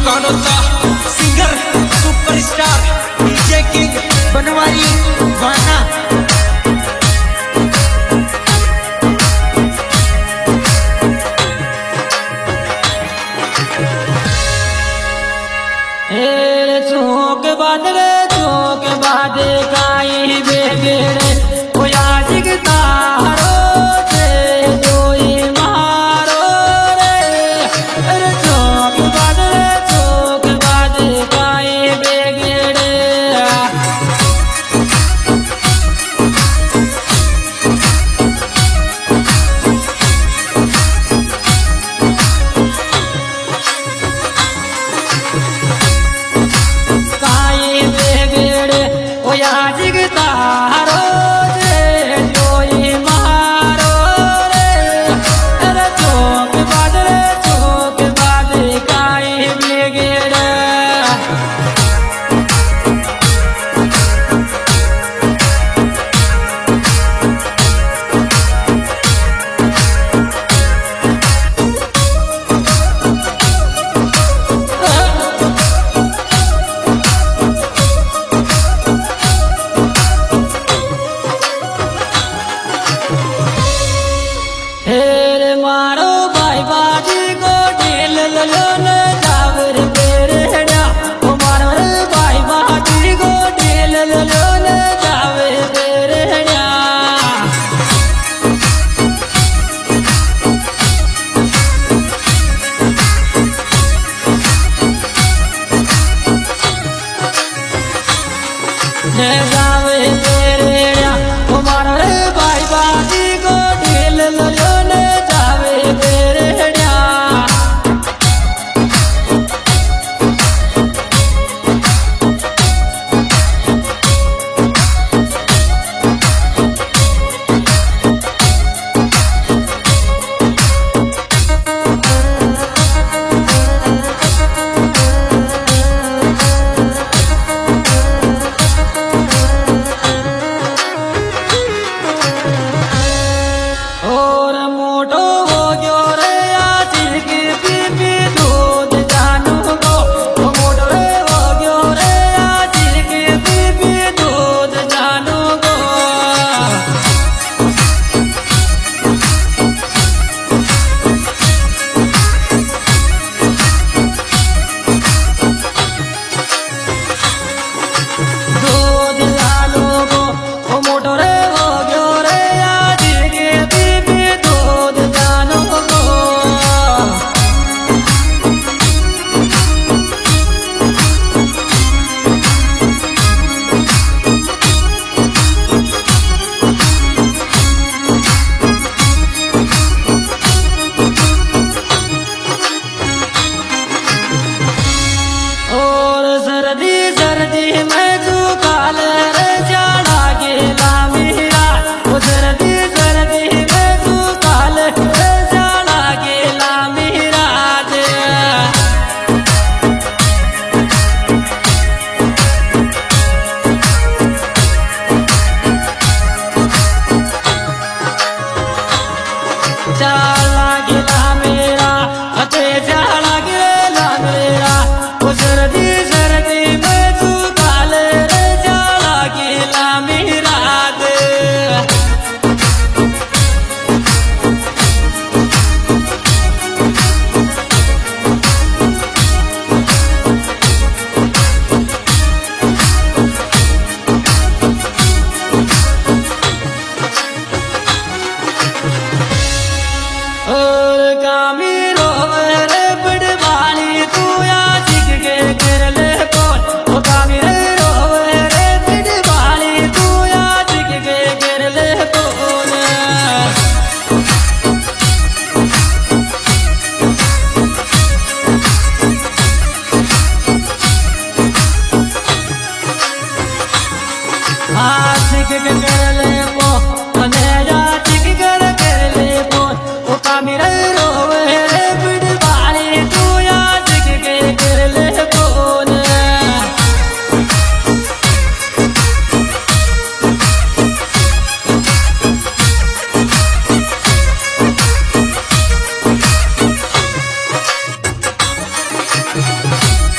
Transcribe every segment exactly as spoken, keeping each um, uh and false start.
गानों का singer superstar DJ king Banwari वाना। चौक बादल चौक बादे काई बेगड़े आज तारो से जोई मारो रे चौक बादल चौक बादे काई बेगड़े। तारो से जोई मारो रे चौक बादल चौक बादे काई बेगड़े। मारो भाई बाजी को ढील लो न जावर बेरड़ा मारो भाई बाजी को ढील लो न जावर बेरड़ा। जावे बेरड़ा मारो भाई बाजी को ढील लो न जावे बेरड़ा। और मोटो हो गयो रे आशिर की पीपी दूध जानू गो मोटो रे हो गयो रे आशिर की पीपी दूध जानू गो। दूध जानू गो मोटो रे हो गयो रे आशिर की पीपी दूध जानू गो। और सर्दी सर्दी में जुकाल रे जाड़ा गेला मेरा ओ सर्दी सर्दी में जुकाल रे जाड़ा गेला मेरा दे। जाला गेला मेरा अते जाला गेला मेरा ओ सर्दी सर्दी में जुकाल रे जाला गेला मेरा दे। और कामी रोवे रे बड़वाली तू या जिग के कर ले कौन ओ कामी रे रोवे रे बड़वाली तू या जिग के कर ले कौन। हाँ जिग के कर ले को मने या जिग कर कर ले कौन ओ कामी रे रोवे रे बड़वाली तू या जिग के कर ले कौन। We'll be right back.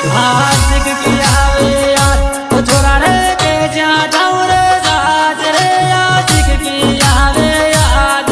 आशिक की आवे याद वो छोरा रे के जा जाऊं रे साथ रे आशिक की आवे याद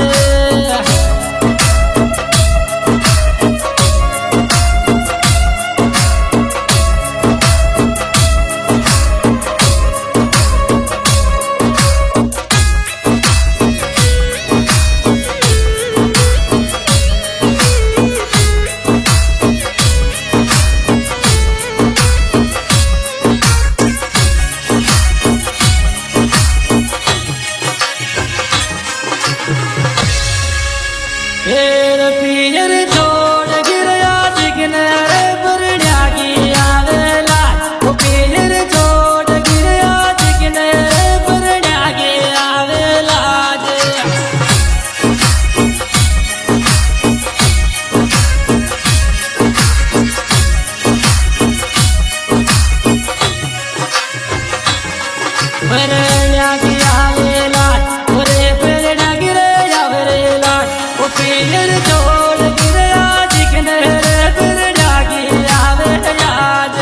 फिर पियर छोड़ गिर आशिक ने रे बरण्या की आवे लाज वो पियर छोड़ गिर आशिक ने रे बरण्या की आवे लाज बरण्या की आवे लाज ओरे बरण्या गिरे आवे रे लाज वो पियर छोड़ गिर आशिक ने रे बरण्या की आवे याद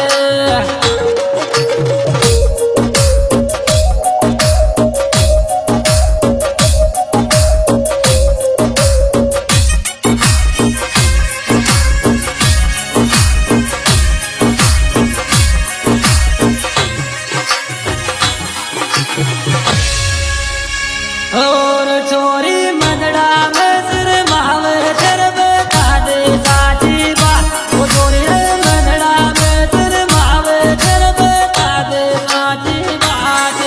और छोरी मनड़ा में सिर मावे तेर बता दे साची बात वो छोरी रे मनड़ा में सिर मावे तेर बता दे साची बात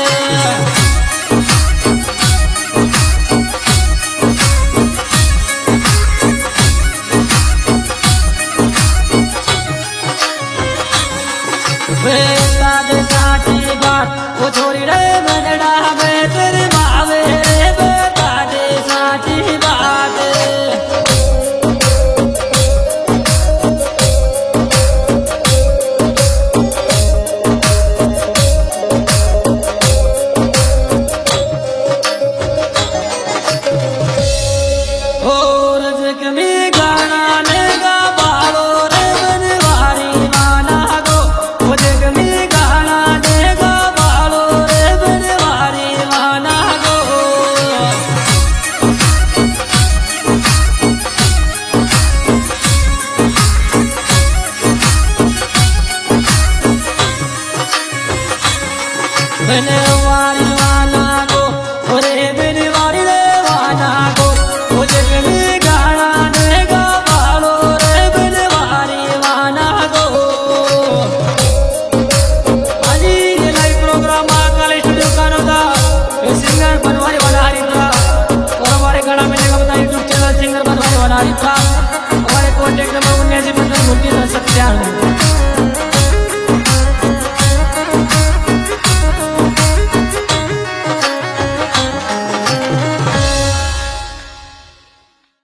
बता दे साची बात वो छोरी रे मनड़ा में सिर मावे रे बता दे साची बात और जख्मी गाना ने गा बालो रे बनवारी माना गो वो जख्मी गाना ने गा बालो रे बनवारी माना गो बनवारी माना गो ओरे बनवारी रे माना गो वो जख्मी गाना ने गा बालो रे बनवारी माना गो आज ये लाइव प्रोग्राम महाकाल स्टूडियो का होता ये सिंगर बनवारी वाला हरी था और हमारे गाना मिलने का बता यूट्यूब चैनल सिंगर बनवारी वाला हरी था हमारे कॉन्टेक्ट नंबर उन्नीस पंद्रह उनतीस सत्तानवे